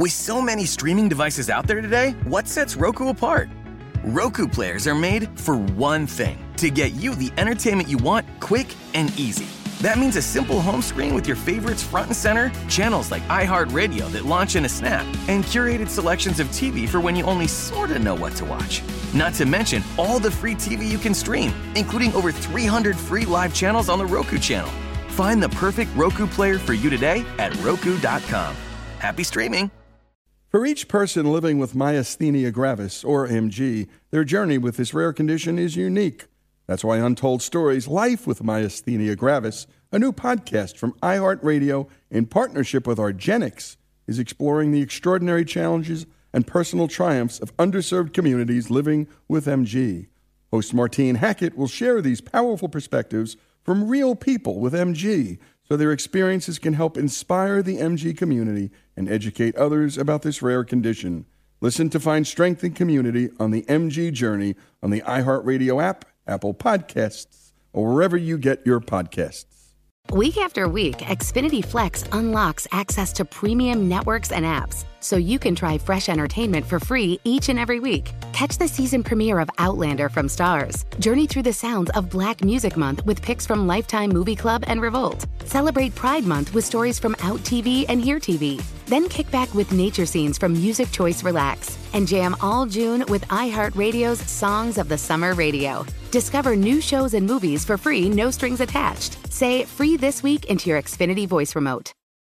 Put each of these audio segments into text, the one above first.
With so many streaming devices out there today, what sets Roku apart? Roku players are made for one thing, to get you the entertainment you want quick and easy. That means a simple home screen with your favorites front and center, channels like iHeartRadio that launch in a snap, and curated selections of TV for when you only sorta know what to watch. Not to mention all the free TV you can stream, including over 300 free live channels on the Roku channel. Find the perfect Roku player for you today at Roku.com. Happy streaming! For each person living with myasthenia gravis, or MG, their journey with this rare condition is unique. That's why Untold Stories, Life with Myasthenia Gravis, a new podcast from iHeartRadio in partnership with Argenix, is exploring the extraordinary challenges and personal triumphs of underserved communities living with MG. Host Martine Hackett will share these powerful perspectives from real people with MG so their experiences can help inspire the MG community and educate others about this rare condition. Listen to find strength and community on the MG journey on the iHeartRadio app, Apple Podcasts, or wherever you get your podcasts. Week after week, Xfinity Flex unlocks access to premium networks and apps, so you can try fresh entertainment for free each and every week. Catch the season premiere of Outlander from Starz. Journey through the sounds of Black Music Month with picks from Lifetime Movie Club and Revolt. Celebrate Pride Month with stories from Out TV and Here TV. Then kick back with nature scenes from Music Choice Relax. And jam all June with iHeartRadio's Songs of the Summer Radio. Discover new shows and movies for free, no strings attached. Say "free" this week into your Xfinity voice remote.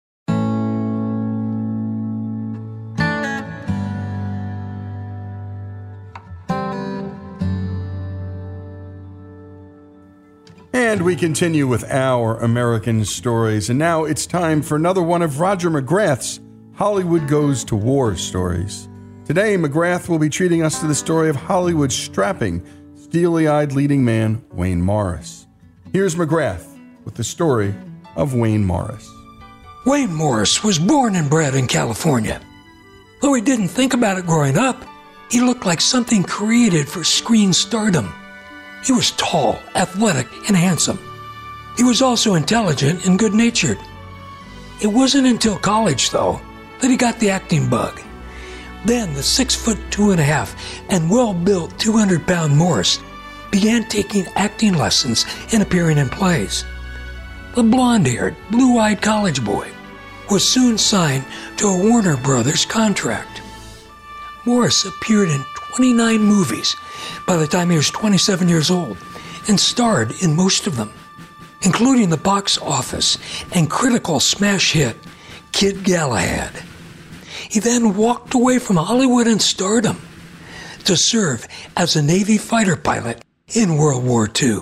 And we continue with our American stories. And now it's time for another one of Roger McGrath's Hollywood Goes to War stories. Today, McGrath will be treating us to the story of Hollywood's strapping, steely-eyed leading man, Wayne Morris. Here's McGrath with the story of Wayne Morris. Wayne Morris was born and bred in California. Though he didn't think about it growing up, he looked like something created for screen stardom. He was tall, athletic, and handsome. He was also intelligent and good-natured. It wasn't until college, though, that he got the acting bug. Then the 6'2.5" and well-built 200-pound Morris began taking acting lessons and appearing in plays. The blonde-haired, blue-eyed college boy was soon signed to a Warner Brothers contract. Morris appeared in 29 movies by the time he was 27 years old and starred in most of them, including the box office and critical smash hit Kid Galahad. He then walked away from Hollywood and stardom to serve as a Navy fighter pilot in World War II.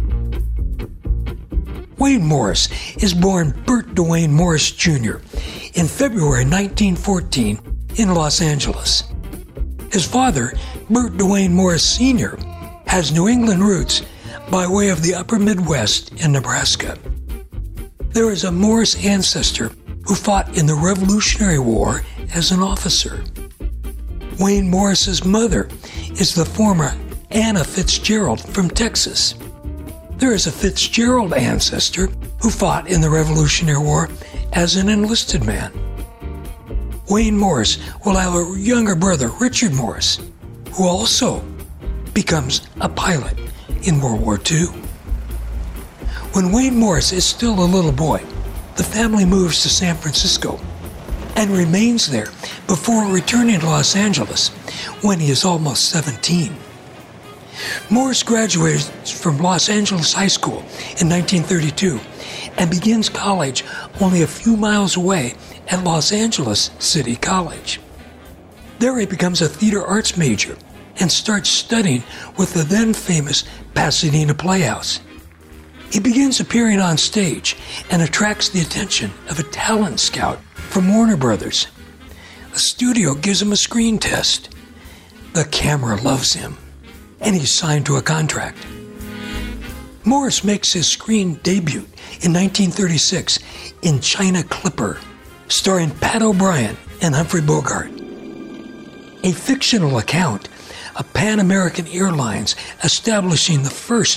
Wayne Morris is born Burt Dwayne Morris Jr. in February 1914 in Los Angeles. His father, Burt Dwayne Morris Sr., has New England roots by way of the upper Midwest in Nebraska. There is a Morris ancestor who fought in the Revolutionary War as an officer. Wayne Morris's mother is the former Anna Fitzgerald from Texas. There is a Fitzgerald ancestor who fought in the Revolutionary War as an enlisted man. Wayne Morris will have a younger brother, Richard Morris, who also becomes a pilot in World War II. When Wayne Morris is still a little boy, the family moves to San Francisco and remains there before returning to Los Angeles when he is almost 17. Morris graduates from Los Angeles High School in 1932 and begins college only a few miles away at Los Angeles City College. There he becomes a theater arts major and starts studying with the then famous Pasadena Playhouse. He begins appearing on stage and attracts the attention of a talent scout from Warner Brothers. The studio gives him a screen test. The camera loves him, and he's signed to a contract. Morris makes his screen debut in 1936 in China Clipper, starring Pat O'Brien and Humphrey Bogart. A fictional account of Pan American Airlines establishing the first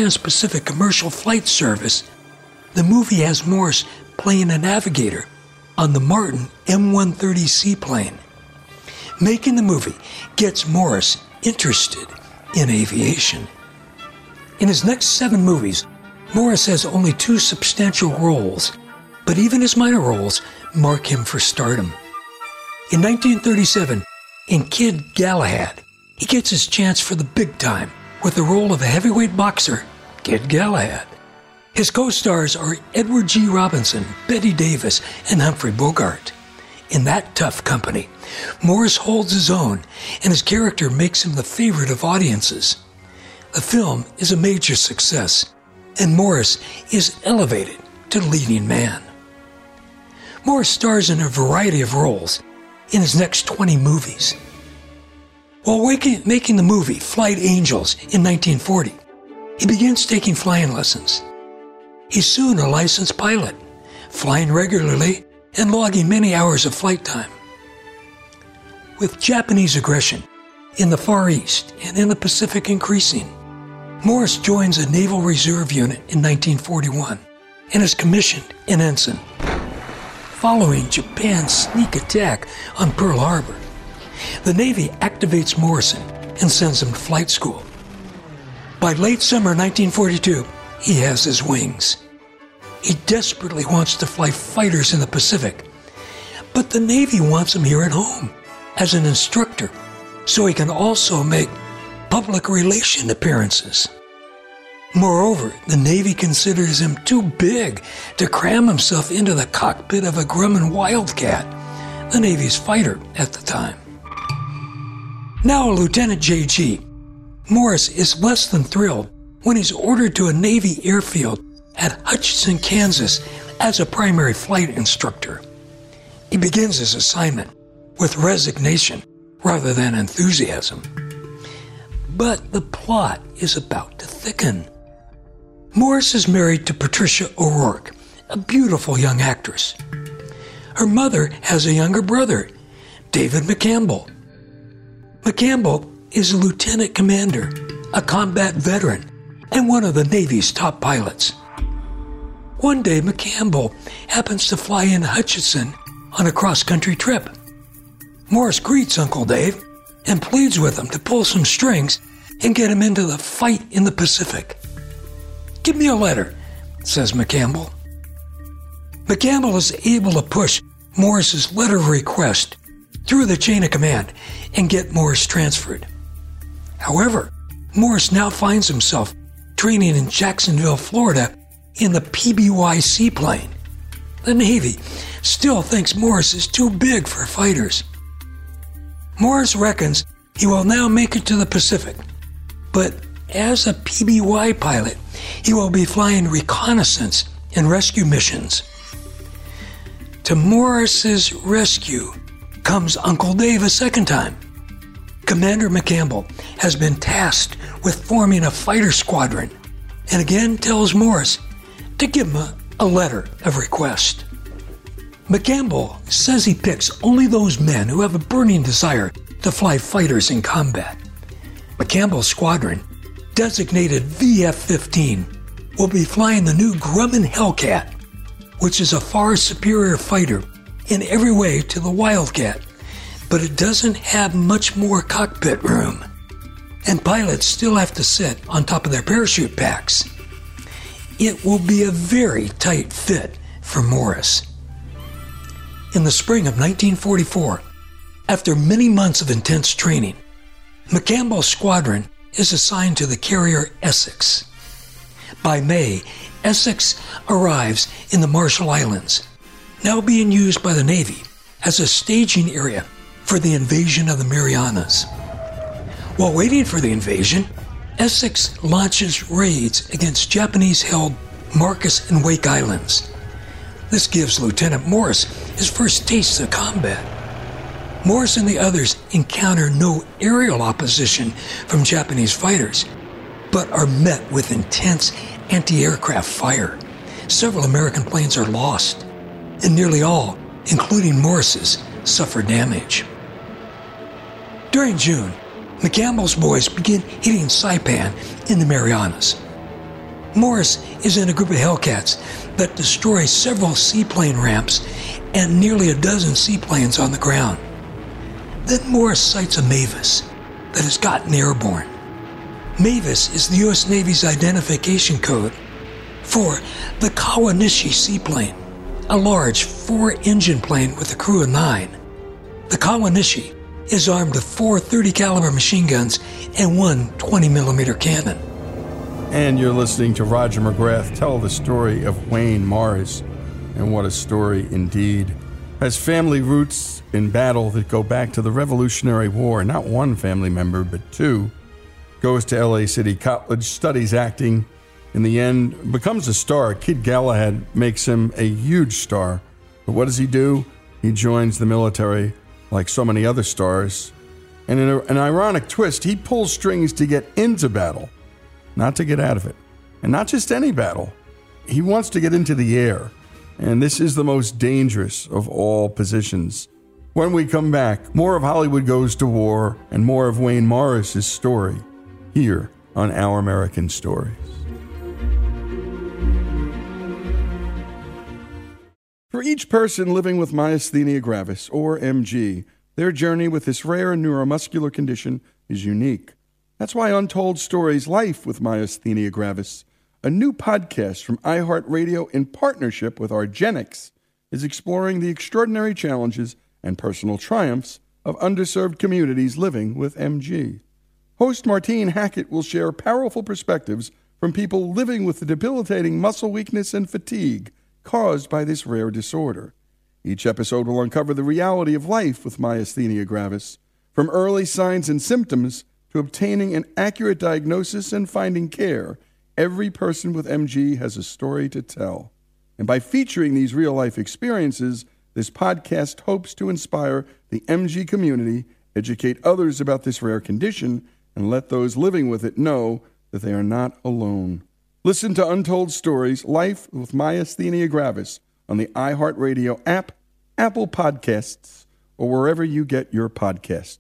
trans-Pacific commercial flight service, the movie has Morris playing a navigator on the Martin M130 seaplane. Making the movie gets Morris interested in aviation. In his next 7 movies, Morris has only 2 substantial roles, but even his minor roles mark him for stardom. In 1937, in Kid Galahad, he gets his chance for the big time with the role of a heavyweight boxer, Kid Galahad. His co-stars are Edward G. Robinson, Bette Davis, and Humphrey Bogart. In that tough company, Morris holds his own, and his character makes him the favorite of audiences. The film is a major success, and Morris is elevated to leading man. Morris stars in a variety of roles in his next 20 movies. While making the movie Flight Angels in 1940, he begins taking flying lessons. He's soon a licensed pilot, flying regularly and logging many hours of flight time. With Japanese aggression in the Far East and in the Pacific increasing, Morris joins a Naval Reserve unit in 1941 and is commissioned an ensign. Following Japan's sneak attack on Pearl Harbor, the Navy activates Morrison and sends him to flight school. By late summer 1942, he has his wings. He desperately wants to fly fighters in the Pacific, but the Navy wants him here at home as an instructor so he can also make public relation appearances. Moreover, the Navy considers him too big to cram himself into the cockpit of a Grumman Wildcat, the Navy's fighter at the time. Now a Lieutenant JG, Morris is less than thrilled when he's ordered to a Navy airfield at Hutchinson, Kansas as a primary flight instructor. He begins his assignment with resignation rather than enthusiasm. But the plot is about to thicken. Morris is married to Patricia O'Rourke, a beautiful young actress. Her mother has a younger brother, David McCampbell. McCampbell is a lieutenant commander, a combat veteran, and one of the Navy's top pilots. One day, McCampbell happens to fly in Hutchinson on a cross-country trip. Morris greets Uncle Dave and pleads with him to pull some strings and get him into the fight in the Pacific. "Give me a letter," says McCampbell. McCampbell is able to push Morris's letter of request through the chain of command and get Morris transferred. However, Morris now finds himself training in Jacksonville, Florida in the PBY seaplane. The Navy still thinks Morris is too big for fighters. Morris reckons he will now make it to the Pacific, but as a PBY pilot, he will be flying reconnaissance and rescue missions. To Morris's rescue comes Uncle Dave a second time. Commander McCampbell has been tasked with forming a fighter squadron and again tells Morris to give him a letter of request. McCampbell says he picks only those men who have a burning desire to fly fighters in combat. McCampbell's squadron, designated VF-15, will be flying the new Grumman Hellcat, which is a far superior fighter in every way to the Wildcat, but it doesn't have much more cockpit room, and pilots still have to sit on top of their parachute packs. It will be a very tight fit for Morris. In the spring of 1944, after many months of intense training, McCampbell's squadron is assigned to the carrier Essex. By May, Essex arrives in the Marshall Islands, now being used by the Navy as a staging area for the invasion of the Marianas. While waiting for the invasion, Essex launches raids against Japanese-held Marcus and Wake Islands. This gives Lieutenant Morris his first taste of combat. Morris and the others encounter no aerial opposition from Japanese fighters, but are met with intense anti-aircraft fire. Several American planes are lost, and nearly all, including Morris's, suffer damage. During June, McCampbell's boys begin hitting Saipan in the Marianas. Morris is in a group of Hellcats that destroy several seaplane ramps and nearly a dozen seaplanes on the ground. Then Morris sights a Mavis that has gotten airborne. Mavis is the U.S. Navy's identification code for the Kawanishi seaplane, a large 4-engine plane with a crew of 9. The Kawanishi is armed with 4 .30 caliber machine guns and 1 20mm cannon. And you're listening to Roger McGrath tell the story of Wayne Morris. And what a story indeed. Has family roots in battle that go back to the Revolutionary War. Not one family member, but 2. Goes to LA City College, studies acting. In the end, becomes a star. Kid Galahad makes him a huge star. But what does he do? He joins the military like so many other stars. And in an ironic twist, he pulls strings to get into battle, not to get out of it. And not just any battle. He wants to get into the air. And this is the most dangerous of all positions. When we come back, more of Hollywood Goes to War and more of Wayne Morris's story here on Our American Stories. For each person living with myasthenia gravis, or MG, their journey with this rare neuromuscular condition is unique. That's why Untold Stories Life with Myasthenia Gravis, a new podcast from iHeartRadio in partnership with Argenix, is exploring the extraordinary challenges and personal triumphs of underserved communities living with MG. Host Martine Hackett will share powerful perspectives from people living with the debilitating muscle weakness and fatigue caused by this rare disorder. Each episode will uncover the reality of life with myasthenia gravis, from early signs and symptoms to obtaining an accurate diagnosis and finding care. Every person with MG has a story to tell. And by featuring these real-life experiences, this podcast hopes to inspire the MG community, educate others about this rare condition, and let those living with it know that they are not alone. Listen to Untold Stories Life with Myasthenia Gravis on the iHeartRadio app, Apple Podcasts, or wherever you get your podcasts.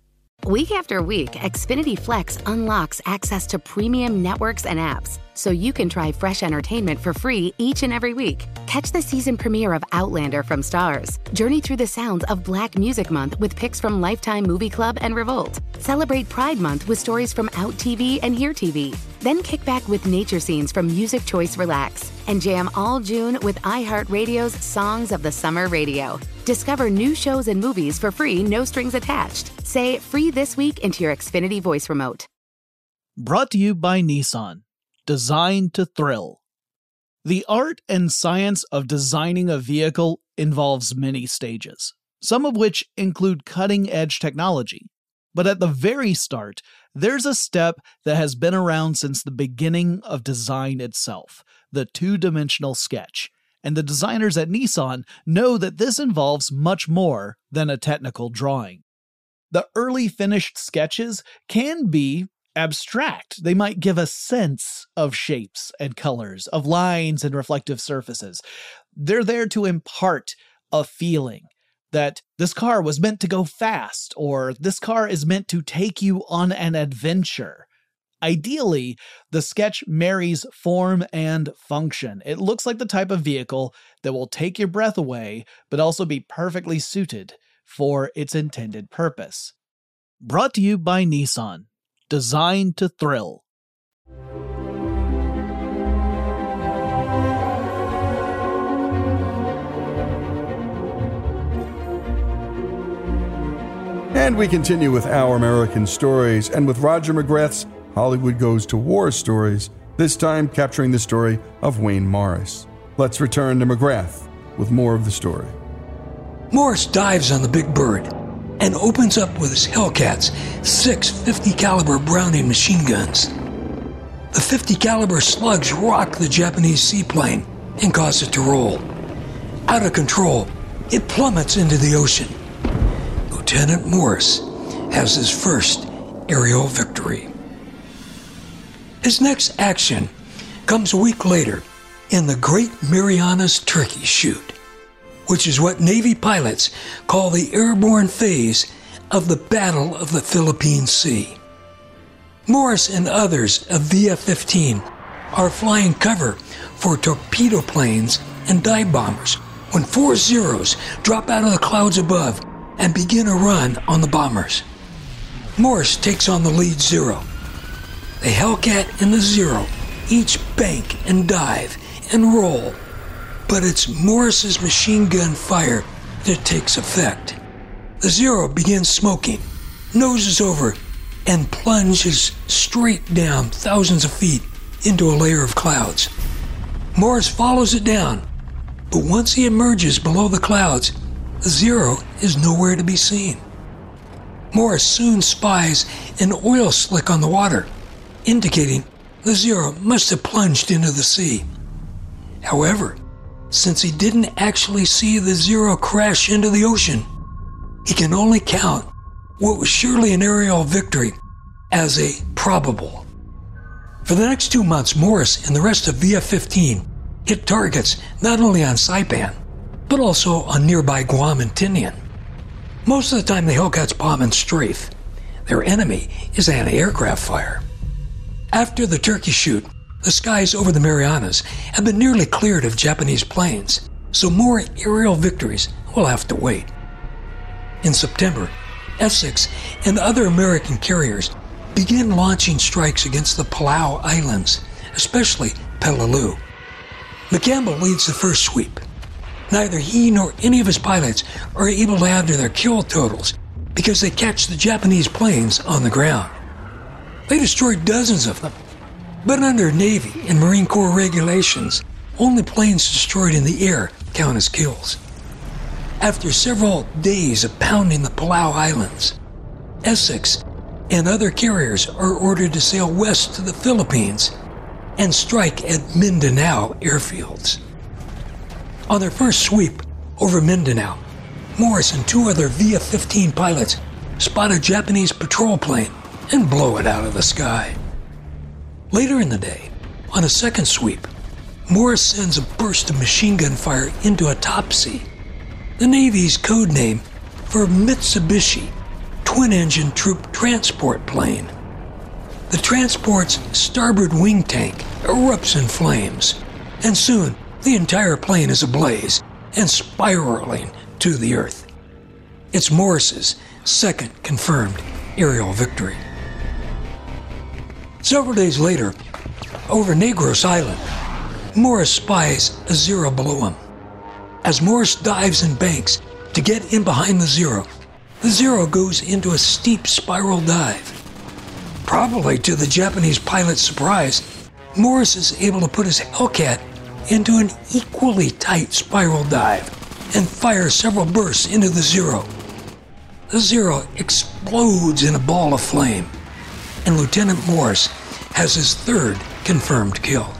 Week after week, Xfinity Flex unlocks access to premium networks and apps, so you can try fresh entertainment for free each and every week. Catch the season premiere of Outlander from Starz. Journey through the sounds of Black Music Month with picks from Lifetime Movie Club and Revolt. Celebrate Pride Month with stories from Out TV and Here TV. Then kick back with nature scenes from Music Choice Relax. And jam all June with iHeartRadio's Songs of the Summer Radio. Discover new shows and movies for free, no strings attached. Say free this week into your Xfinity voice remote. Brought to you by Nissan. Designed to thrill. The art and science of designing a vehicle involves many stages, some of which include cutting-edge technology. But at the very start, there's a step that has been around since the beginning of design itself, the two-dimensional sketch. And the designers at Nissan know that this involves much more than a technical drawing. The early finished sketches can be abstract. They might give a sense of shapes and colors, of lines and reflective surfaces. They're there to impart a feeling that this car was meant to go fast, or this car is meant to take you on an adventure. Ideally, the sketch marries form and function. It looks like the type of vehicle that will take your breath away, but also be perfectly suited for its intended purpose. Brought to you by Nissan. Designed to thrill. And we continue with Our American Stories and with Roger McGrath's Hollywood Goes to War stories, this time capturing the story of Wayne Morris. Let's return to McGrath with more of the story. Morris dives on the Big Bird and opens up with his Hellcats 6 .50 caliber Browning machine guns. The 50 caliber slugs rock the Japanese seaplane and cause it to roll. Out of control, it plummets into the ocean. Lieutenant Morris has his first aerial victory. His next action comes a week later in the Great Marianas Turkey Shoot, which is what Navy pilots call the airborne phase of the Battle of the Philippine Sea. Morris and others of VF-15 are flying cover for torpedo planes and dive bombers when 4 Zeros drop out of the clouds above and begin a run on the bombers. Morse takes on the lead Zero. The Hellcat and the Zero each bank and dive and roll, but it's Morse's machine gun fire that takes effect. The Zero begins smoking, noses over, and plunges straight down thousands of feet into a layer of clouds. Morse follows it down, but once he emerges below the clouds, the Zero is nowhere to be seen. Morse soon spies an oil slick on the water, indicating the Zero must have plunged into the sea. However, since he didn't actually see the Zero crash into the ocean, he can only count what was surely an aerial victory as a probable. For the next 2 months, Morse and the rest of VF-15 hit targets not only on Saipan, but also on nearby Guam and Tinian. Most of the time the Hellcats bomb and strafe. Their enemy is anti-aircraft fire. After the turkey shoot, the skies over the Marianas have been nearly cleared of Japanese planes, so more aerial victories will have to wait. In September, Essex and other American carriers began launching strikes against the Palau Islands, especially Peleliu. McCampbell leads the first sweep. Neither he nor any of his pilots are able to add to their kill totals because they catch the Japanese planes on the ground. They destroy dozens of them, but under Navy and Marine Corps regulations, only planes destroyed in the air count as kills. After several days of pounding the Palau Islands, Essex and other carriers are ordered to sail west to the Philippines and strike at Mindanao airfields. On their first sweep over Mindanao, Morse and 2 other VF-15 pilots spot a Japanese patrol plane and blow it out of the sky. Later in the day, on a second sweep, Morse sends a burst of machine gun fire into a Topsy, the Navy's code name for Mitsubishi twin-engine troop transport plane. The transport's starboard wing tank erupts in flames, and soon the entire plane is ablaze and spiraling to the earth. It's Morse's second confirmed aerial victory. Several days later, over Negros Island, Morse spies a Zero below him. As Morse dives and banks to get in behind the Zero goes into a steep spiral dive. Probably to the Japanese pilot's surprise, Morse is able to put his Hellcat into an equally tight spiral dive and fire several bursts into the Zero. The Zero explodes in a ball of flame, and Lieutenant Morse has his third confirmed kill.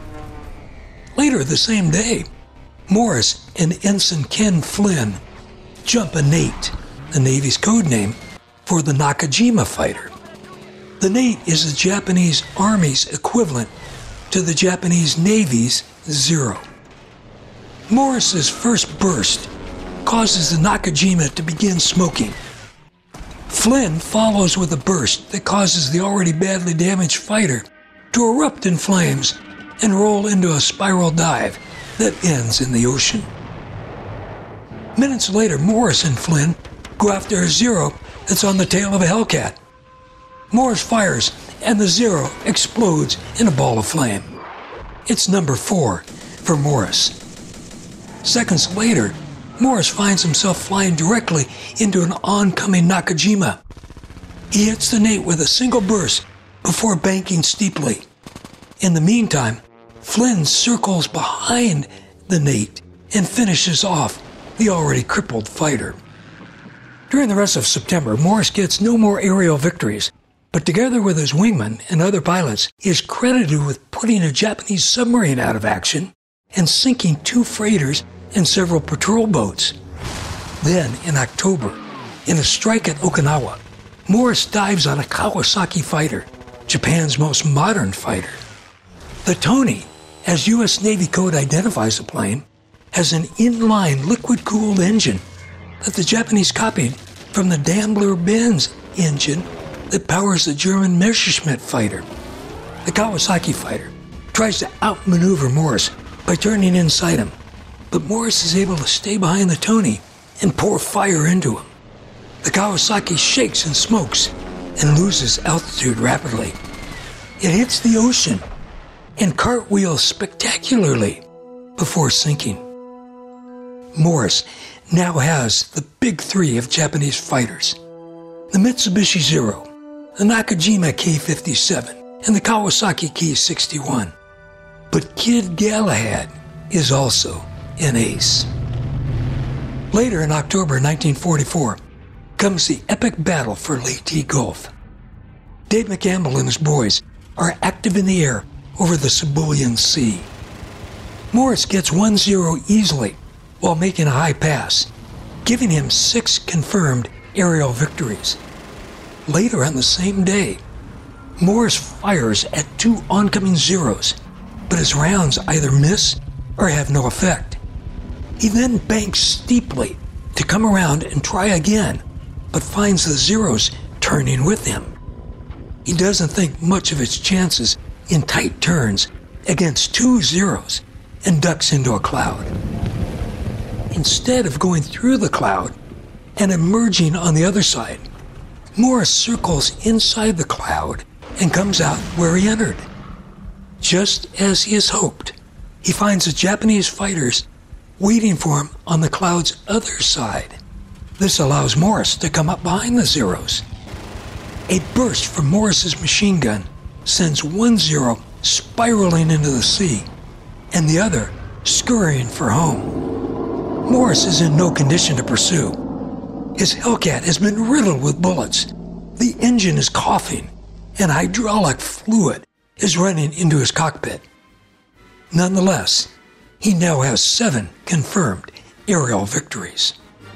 Later the same day, Morse and Ensign Ken Flynn jump a Nate, the Navy's code name for the Nakajima fighter. The Nate is the Japanese Army's equivalent to the Japanese Navy's Zero. Morse's first burst causes the Nakajima to begin smoking. Flynn follows with a burst that causes the already badly damaged fighter to erupt in flames and roll into a spiral dive that ends in the ocean. Minutes later, Morse and Flynn go after a Zero that's on the tail of a Hellcat. Morse fires, and the Zero explodes in a ball of flame. It's number 4 for Morse. Seconds later, Morse finds himself flying directly into an oncoming Nakajima. He hits the Nate with a single burst before banking steeply. In the meantime, Flynn circles behind the Nate and finishes off the already crippled fighter. During the rest of September, Morse gets no more aerial victories, but together with his wingman and other pilots, he is credited with putting a Japanese submarine out of action and sinking 2 freighters and several patrol boats. Then, in October, in a strike at Okinawa, Morse dives on a Kawasaki fighter, Japan's most modern fighter. The Tony, as U.S. Navy code identifies the plane, has an inline liquid-cooled engine that the Japanese copied from the Daimler-Benz engine that powers the German Messerschmitt fighter. The Kawasaki fighter tries to outmaneuver Morris by turning inside him, but Morris is able to stay behind the Tony and pour fire into him. The Kawasaki shakes and smokes and loses altitude rapidly. It hits the ocean and cartwheels spectacularly before sinking. Morris now has the big three of Japanese fighters: the Mitsubishi Zero, the Nakajima K-57, and the Kawasaki K-61. But Kid Galahad is also an ace. Later in October 1944 comes the epic battle for Leyte Gulf. Dave McCampbell and his boys are active in the air over the Sibuyan Sea. Morris gets 1-0 easily while making a high pass, giving him 6 confirmed aerial victories. Later on the same day, Morris fires at 2 oncoming Zeros, but his rounds either miss or have no effect. He then banks steeply to come around and try again, but finds the Zeros turning with him. He doesn't think much of his chances in tight turns against 2 Zeros and ducks into a cloud. Instead of going through the cloud and emerging on the other side, Morris circles inside the cloud and comes out where he entered. Just as he has hoped, he finds the Japanese fighters waiting for him on the cloud's other side. This allows Morris to come up behind the Zeros. A burst from Morris's machine gun sends 1 Zero spiraling into the sea, and the other scurrying for home. Morris is in no condition to pursue. His Hellcat has been riddled with bullets. The engine is coughing, and hydraulic fluid is running into his cockpit. Nonetheless, he now has 7 confirmed aerial victories.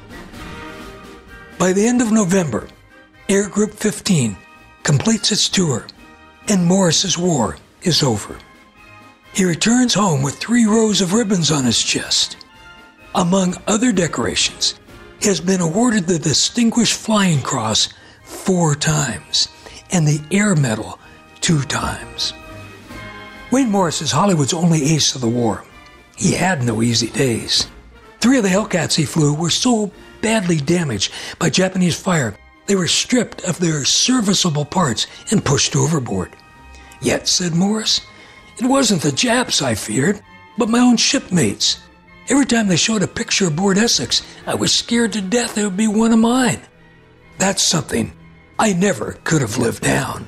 By the end of November, Air Group 15 completes its tour, and Morris's war is over. He returns home with 3 rows of ribbons on his chest. Among other decorations, he has been awarded the Distinguished Flying Cross 4 times and the Air Medal 2 times. Wayne Morris is Hollywood's only ace of the war. He had no easy days. 3 of the Hellcats he flew were so badly damaged by Japanese fire, they were stripped of their serviceable parts and pushed overboard. Yet, said Morris, it wasn't the Japs I feared, but my own shipmates. Every time they showed a picture aboard Essex, I was scared to death it would be one of mine. That's something I never could have lived down.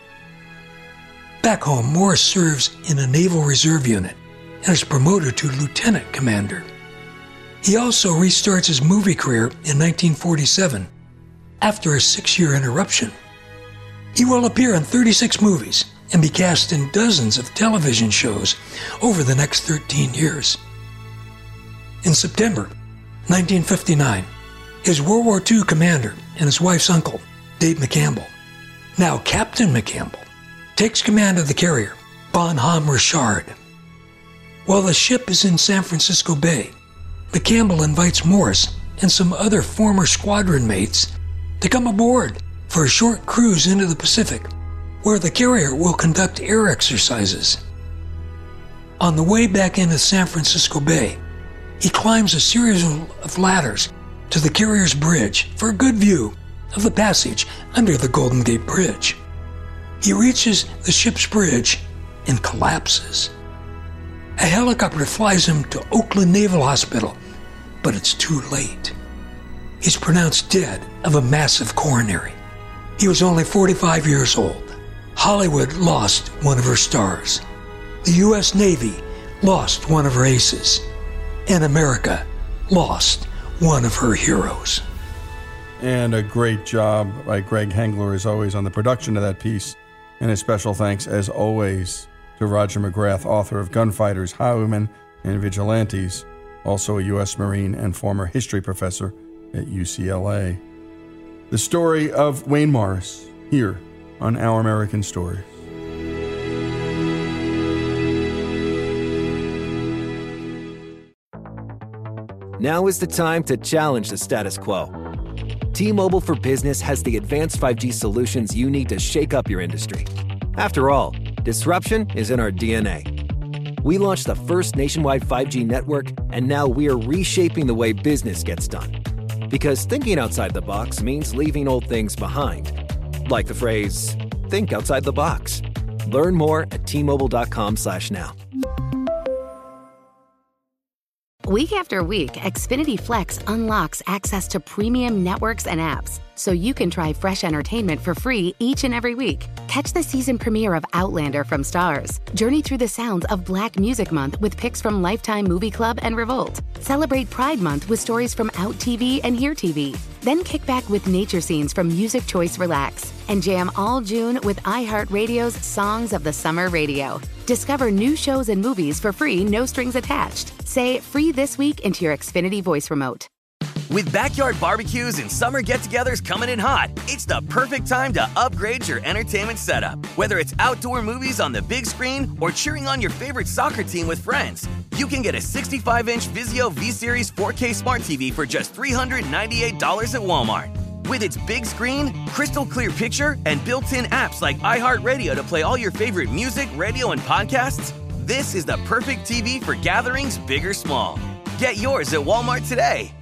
Back home, Morris serves in a Naval Reserve unit and is promoted to lieutenant commander. He also restarts his movie career in 1947 after a 6-year interruption. He will appear in 36 movies and be cast in dozens of television shows over the next 13 years. In September 1959, his World War II commander and his wife's uncle, Dave McCampbell, now Captain McCampbell, takes command of the carrier, Bonhomme Richard. While the ship is in San Francisco Bay, McCampbell invites Morris and some other former squadron mates to come aboard for a short cruise into the Pacific, where the carrier will conduct air exercises. On the way back into San Francisco Bay, he climbs a series of ladders to the carrier's bridge for a good view of the passage under the Golden Gate Bridge. He reaches the ship's bridge and collapses. A helicopter flies him to Oakland Naval Hospital, but it's too late. He's pronounced dead of a massive coronary. He was only 45 years old. Hollywood lost one of her stars. The U.S. Navy lost one of her aces. And America lost one of her heroes. And a great job by Greg Hengler, as always, on the production of that piece. And a special thanks, as always, to Roger McGrath, author of Gunfighters, Highwaymen, and Vigilantes, also a U.S. Marine and former history professor at UCLA. The story of Wayne Morris, here on Our American Stories. Now is the time to challenge the status quo. T-Mobile for Business has the advanced 5G solutions you need to shake up your industry. After all, Disruption is in our DNA. We launched the first nationwide 5G network, and now we are reshaping the way business gets done. Because thinking outside the box means leaving old things behind. Like the phrase, think outside the box. Learn more at T-Mobile.com/now. Week after week, Xfinity Flex unlocks access to premium networks and apps, so you can try fresh entertainment for free each and every week. Catch the season premiere of Outlander from Starz. Journey through the sounds of Black Music Month with picks from Lifetime Movie Club and Revolt. Celebrate Pride Month with stories from Out TV and Here TV. Then kick back with nature scenes from Music Choice Relax. And jam all June with iHeartRadio's Songs of the Summer Radio. Discover new shows and movies for free, no strings attached. Say free this week into your Xfinity voice remote. With backyard barbecues and summer get-togethers coming in hot, it's the perfect time to upgrade your entertainment setup. Whether it's outdoor movies on the big screen or cheering on your favorite soccer team with friends, you can get a 65-inch Vizio V-Series 4K Smart TV for just $398 at Walmart. With its big screen, crystal clear picture, and built-in apps like iHeartRadio to play all your favorite music, radio, and podcasts, this is the perfect TV for gatherings big or small. Get yours at Walmart today.